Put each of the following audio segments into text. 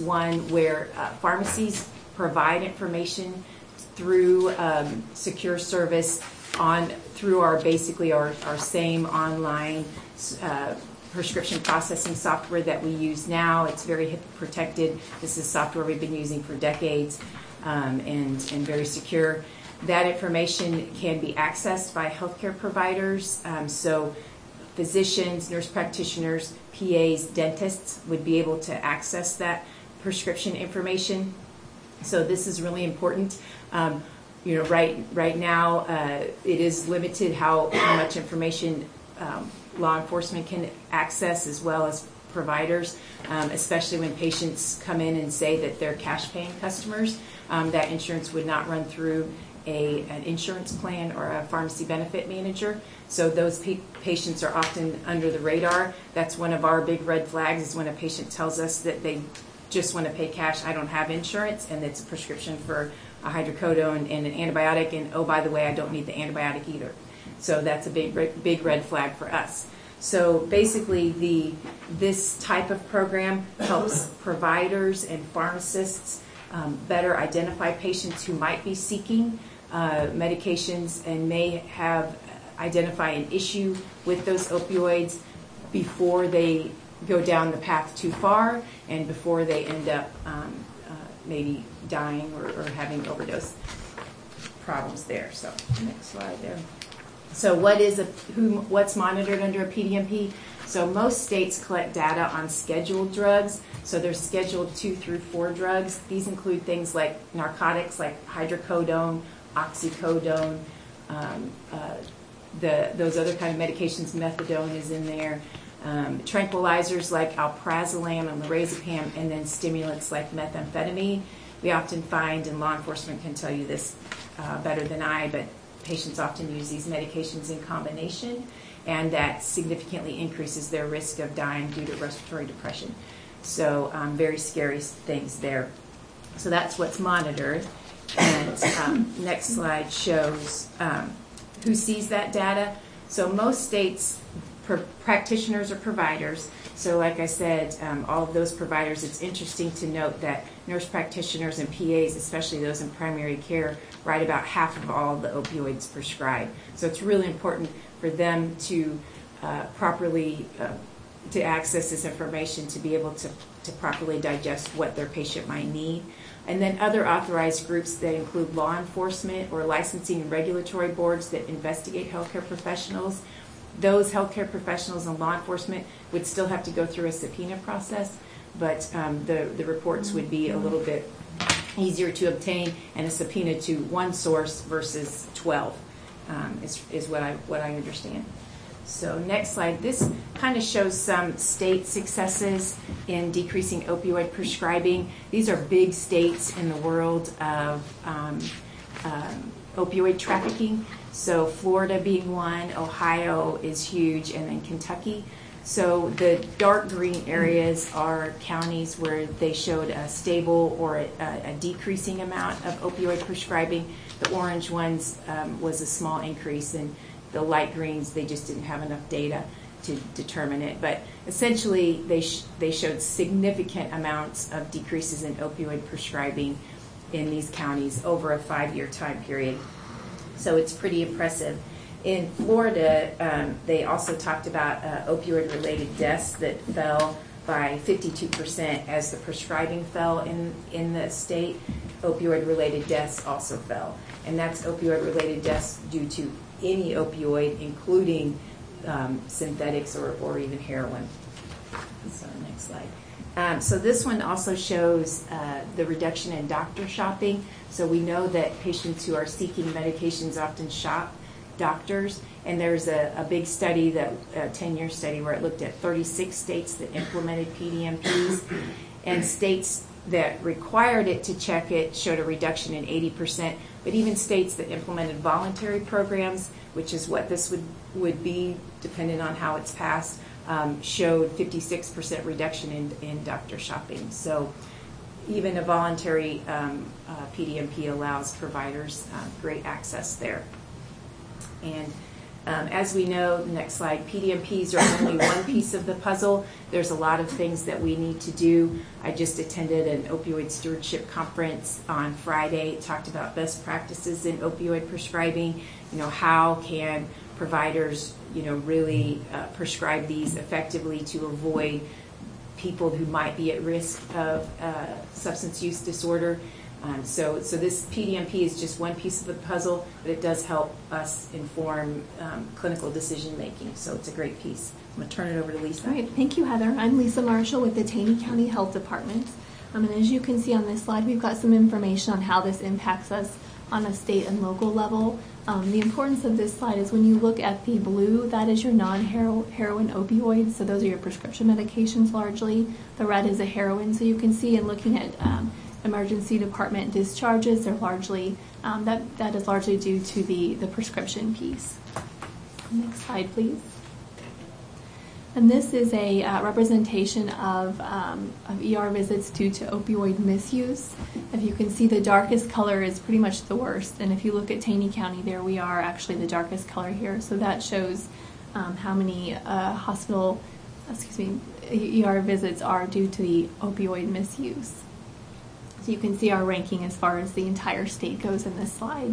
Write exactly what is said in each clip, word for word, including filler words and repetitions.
one where uh, pharmacies provide information through um, secure service on through our basically our, our same online uh, prescription processing software that we use now. It's very HIPAA protected. This is software we've been using for decades um, and, and very secure. That information can be accessed by healthcare providers. Um, so physicians, nurse practitioners, P As, dentists would be able to access that prescription information. So this is really important. Um, you know, right right now uh, it is limited how, how much information um, law enforcement can access as well as providers, um, especially when patients come in and say that they're cash paying customers. Um, that insurance would not run through a, an insurance plan or a pharmacy benefit manager. So those pa- patients are often under the radar. That's one of our big red flags, is when a patient tells us that they just want to pay cash, I don't have insurance, and it's a prescription for a hydrocodone and an antibiotic, and oh, by the way, I don't need the antibiotic either. So that's a big, big red flag for us. So basically, the this type of program helps providers and pharmacists um, better identify patients who might be seeking uh, medications and may have identify an issue with those opioids before they go down the path too far and before they end up um, uh, maybe dying or, or having overdose problems there. So next slide there. So what is a who what's monitored under a P D M P? So most states collect data on scheduled drugs. So there's scheduled two through four drugs. These include things like narcotics like hydrocodone, oxycodone, um, uh, the those other kind of medications, methadone is in there. Um, tranquilizers like alprazolam and lorazepam, and then stimulants like methamphetamine. We often find, and law enforcement can tell you this uh, better than I, but patients often use these medications in combination, and that significantly increases their risk of dying due to respiratory depression. So um, very scary things there. So that's what's monitored. And um, next slide shows um, who sees that data. So most states, pr- practitioners or providers. So like I said, um, all of those providers, it's interesting to note that nurse practitioners and P As, especially those in primary care, write about half of all the opioids prescribed. So it's really important for them to uh, properly, uh, to access this information, to be able to, to properly digest what their patient might need. And then other authorized groups that include law enforcement or licensing and regulatory boards that investigate healthcare professionals. Those healthcare professionals and law enforcement would still have to go through a subpoena process, but um, the, the reports would be a little bit easier to obtain, and a subpoena to one source versus twelve um, is, is what I what I understand. So next slide. This kind of shows some state successes in decreasing opioid prescribing. These are big states in the world of um, um, opioid trafficking. So Florida being one, Ohio is huge, and then Kentucky. So the dark green areas are counties where they showed a stable or a, a decreasing amount of opioid prescribing. The orange ones um, was a small increase, and the light greens, they just didn't have enough data to determine it. But essentially, they sh- they showed significant amounts of decreases in opioid prescribing in these counties over a five-year time period. So it's pretty impressive. In Florida, um, they also talked about uh, opioid-related deaths that fell by fifty-two percent as the prescribing fell in, in the state. Opioid-related deaths also fell. And that's opioid-related deaths due to any opioid, including um, synthetics or, or even heroin. So next slide. Um, so this one also shows uh, the reduction in doctor shopping. So we know that patients who are seeking medications often shop doctors, and there's a, a big study, that a ten-year study, where it looked at thirty-six states that implemented P D M Ps, and states that required it to check it showed a reduction in eighty percent, but even states that implemented voluntary programs, which is what this would, would be depending on how it's passed, um, showed fifty-six percent reduction in, in doctor shopping. So even a voluntary um, uh, P D M P allows providers uh, great access there. And Um, as we know, the next slide, P D M Ps are only one piece of the puzzle. There's a lot of things that we need to do. I just attended an opioid stewardship conference on Friday. It talked about best practices in opioid prescribing. You know, how can providers, you know, really uh, prescribe these effectively to avoid people who might be at risk of uh, substance use disorder. Um, so, so this P D M P is just one piece of the puzzle, but it does help us inform um, clinical decision making. So it's a great piece. I'm going to turn it over to Lisa. All right, thank you, Heather. I'm Lisa Marshall with the Taney County Health Department. Um, and as you can see on this slide, we've got some information on how this impacts us on a state and local level. Um, the importance of this slide is when you look at the blue, that is your non-heroin opioids. So those are your prescription medications largely. The red is a heroin. So you can see in looking at um, emergency department discharges are largely, um, that, that is largely due to the, the prescription piece. Next slide, please. And this is a uh, representation of, um, of E R visits due to opioid misuse. If you can see, the darkest color is pretty much the worst. And if you look at Taney County, there we are actually the darkest color here. So that shows um, how many uh, hospital, excuse me, E R visits are due to the opioid misuse. So you can see our ranking as far as the entire state goes in this slide.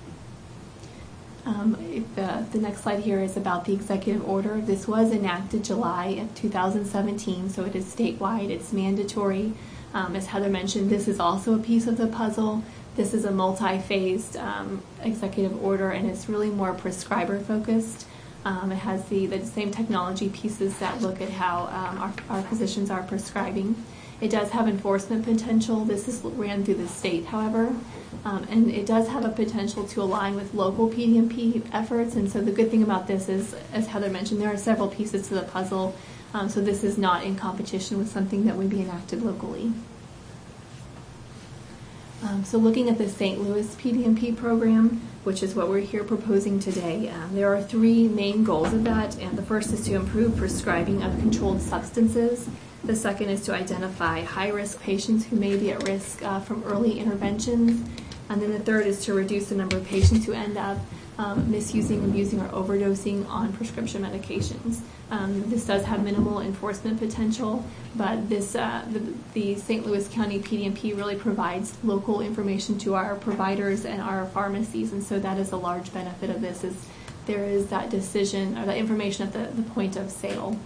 Um, if the, the next slide here is about the executive order. This was enacted July of two thousand seventeen, so it is statewide. It's mandatory. Um, as Heather mentioned, this is also a piece of the puzzle. This is a multi-phased um, executive order, and it's really more prescriber focused. Um, it has the, the same technology pieces that look at how um, our, our physicians are prescribing. It does have enforcement potential. This is ran through the state, however, um, and it does have a potential to align with local P D M P efforts. And so the good thing about this is, as Heather mentioned, there are several pieces to the puzzle, um, so this is not in competition with something that would be enacted locally. Um, so looking at the Saint Louis P D M P program, which is what we're here proposing today, um, there are three main goals of that, and the first is to improve prescribing of controlled substances. The second is to identify high-risk patients who may be at risk uh, from early interventions. And then the third is to reduce the number of patients who end up um, misusing, abusing, or overdosing on prescription medications. Um, this does have minimal enforcement potential, but this uh, the, the Saint Louis County P D M P really provides local information to our providers and our pharmacies, and so that is a large benefit of this, is there is that decision or that information at the, the point of sale.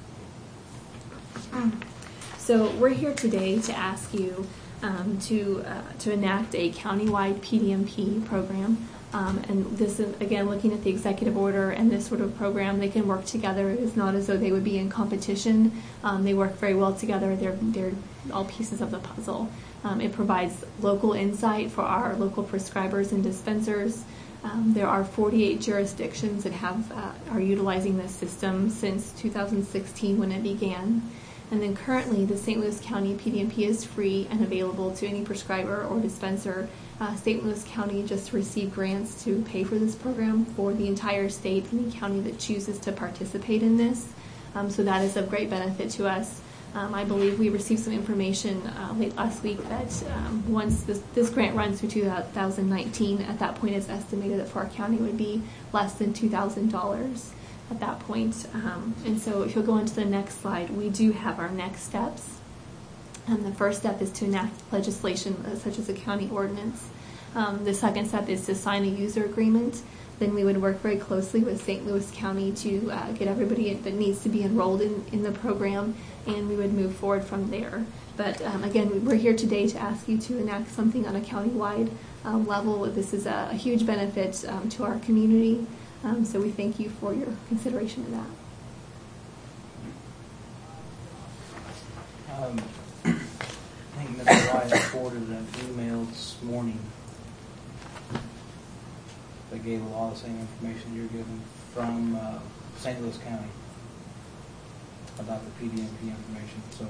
So we're here today to ask you um, to uh, to enact a countywide P D M P program. Um, and this is, again, looking at the executive order and this sort of program, they can work together. It's not as though they would be in competition. Um, they work very well together. They're, they're all pieces of the puzzle. Um, it provides local insight for our local prescribers and dispensers. Um, there are forty-eight jurisdictions that have uh, are utilizing this system since two thousand sixteen when it began. And then currently, the Saint Louis County P D M P is free and available to any prescriber or dispenser. Uh, Saint Louis County just received grants to pay for this program for the entire state, any county that chooses to participate in this. Um, so that is of great benefit to us. Um, I believe we received some information uh, late last week that um, once this, this grant runs through two thousand nineteen, at that point it's estimated that for our county would be less than two thousand dollars. At that point. Um, and so if you'll go on to the next slide, we do have our next steps. And the first step is to enact legislation uh, such as a county ordinance. Um, the second step is to sign a user agreement. Then we would work very closely with Saint Louis County to uh, get everybody that needs to be enrolled in, in the program, and we would move forward from there. But um, again, we're here today to ask you to enact something on a countywide um, level. This is a, a huge benefit um, to our community. Um, so we thank you for your consideration of that. Um, I think Mister Wyatt forwarded an email this morning that gave a lot of the same information you're giving from uh, Saint Louis County about the P D M P information. So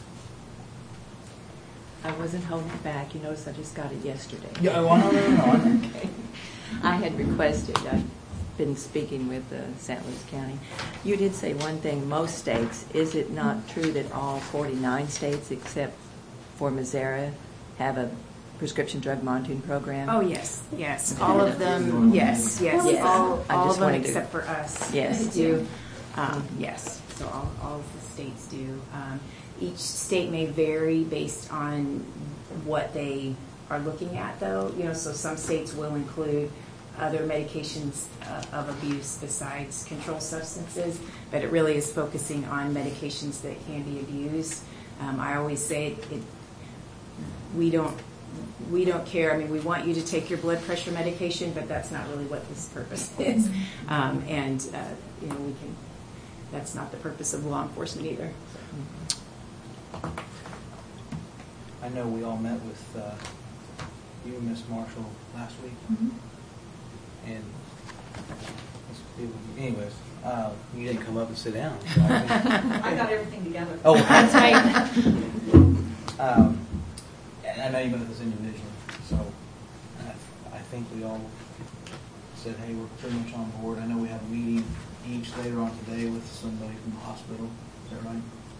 I wasn't holding it back. You notice I just got it yesterday. yeah, well, no, no, no, no. Okay. I had requested. I've been speaking with uh, Saint Louis County. You did say one thing. Most states. Is it not true that all forty-nine states, except for Missouri, have a prescription drug monitoring program? Oh, yes, yes, all of them, yes, yes, Yes. all, I all just of them wanted to- except for us. Yes. Do, um, yes, so all, all of the states do. Um, each state may vary based on what they are looking at, though, you know, so some states will include other medications uh, of abuse besides controlled substances, but it really is focusing on medications that can be abused. Um, I always say it, it, we don't we don't care. I mean, we want you to take your blood pressure medication, but that's not really what this purpose is. Um, and uh, you know, we can. That's not the purpose of law enforcement either. I know we all met with uh, you and Miss Marshall last week, Mhm. and anyways, uh, you didn't come up and sit down. So I think- I got everything together. Oh, That's right. Um, and I know you met with us individually, so I, I think we all said, hey, we're pretty much on board. I know we have a meeting each later on today with somebody from the hospital. Is that right?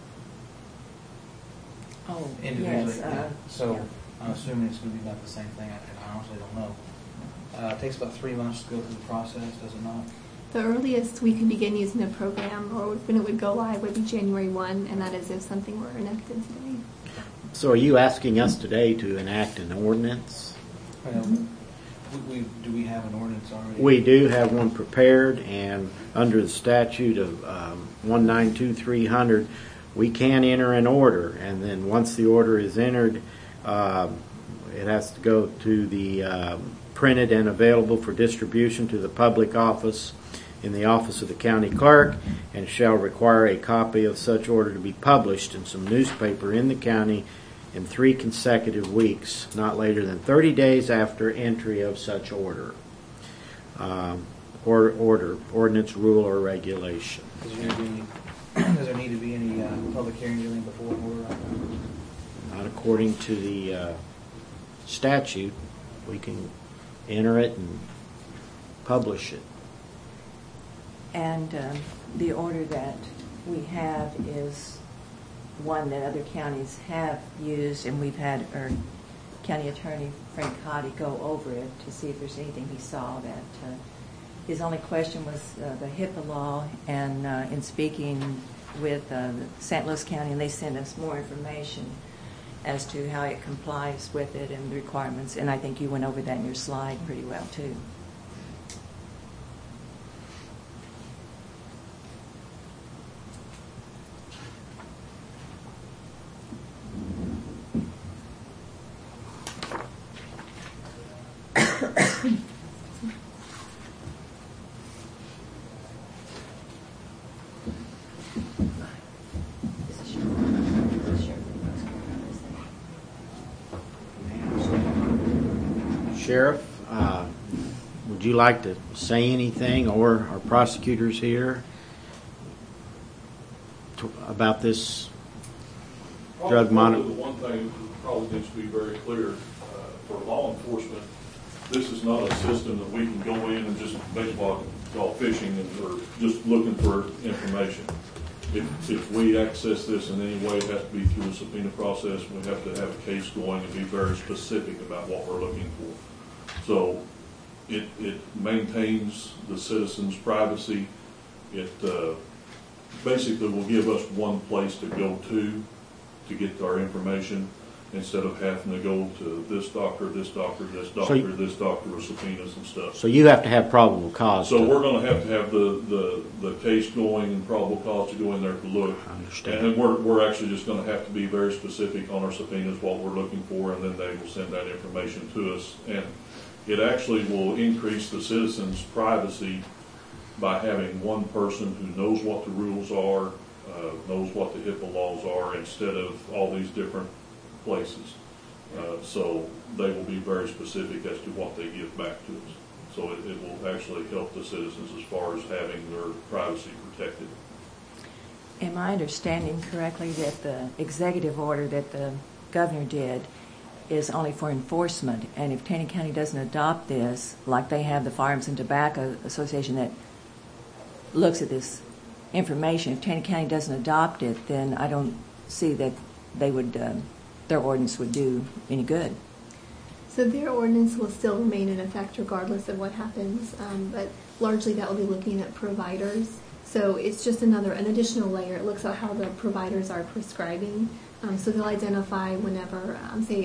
Oh, Individually. yes. yeah. uh, So yeah. I'm assuming it's going to be about the same thing. I, I honestly don't know. Uh, it takes about three months to go through the process, does it not? The earliest we can begin using the program, or when it would go live, would be January first, and that is if something were enacted today. So are you asking us today to enact an ordinance? Well, we, we, do we have an ordinance already? We do have one prepared, and under the statute of um, one nine two three hundred, we can enter an order, and then once the order is entered, um, it has to go to the um, printed and available for distribution to the public office in the office of the county clerk, and shall require a copy of such order to be published in some newspaper in the county in three consecutive weeks, not later than thirty days after entry of such order. Um, or, order, ordinance, rule, or regulation. Does there need to be any, does there need to be any uh, public hearings or anything before an order like that? Not according to the uh, statute. We can enter it and publish it. And um, the order that we have is one that other counties have used, and we've had our county attorney, Frank Cotty, go over it to see if there's anything he saw that. Uh, his only question was uh, the HIPAA law, and uh, in speaking with uh, Saint Louis County, and they sent us more information as to how it complies with it and the requirements, and I think you went over that in your slide pretty well, too. Sheriff, uh, would you like to say anything, or our prosecutors here, to, about this drug Probably monitor? The one thing that probably needs to be very clear, uh, for law enforcement, this is not a system that we can go in and just baseball call fishing and, or just looking for information. If, if we access this in any way, it has to be through a subpoena process. We have to have a case going and be very specific about what we're looking for. So it, it maintains the citizens' privacy. It uh, basically will give us one place to go to to get our information, instead of having to go to this doctor, this doctor, this doctor, you- this doctor, with subpoenas and stuff. So you have to have probable cause. So to- we're going to have to have the, the, the case going and probable cause to go in there to look. I understand. And then we're, we're actually just going to have to be very specific on our subpoenas, what we're looking for, and then they will send that information to us. And it actually will increase the citizens' privacy by having one person who knows what the rules are, uh, knows what the HIPAA laws are, instead of all these different places. Uh, so they will be very specific as to what they give back to us. So it, it will actually help the citizens as far as having their privacy protected. Am I understanding correctly that the executive order that the governor did is only for enforcement, and if Taney County doesn't adopt this, like they have the Firearms and Tobacco Association that looks at this information, if Taney County doesn't adopt it, then I don't see that they would, uh, their ordinance would do any good. So their ordinance will still remain in effect regardless of what happens, um, but largely that will be looking at providers. So it's just another, an additional layer. It looks at how the providers are prescribing. Um, so they'll identify whenever, um, say,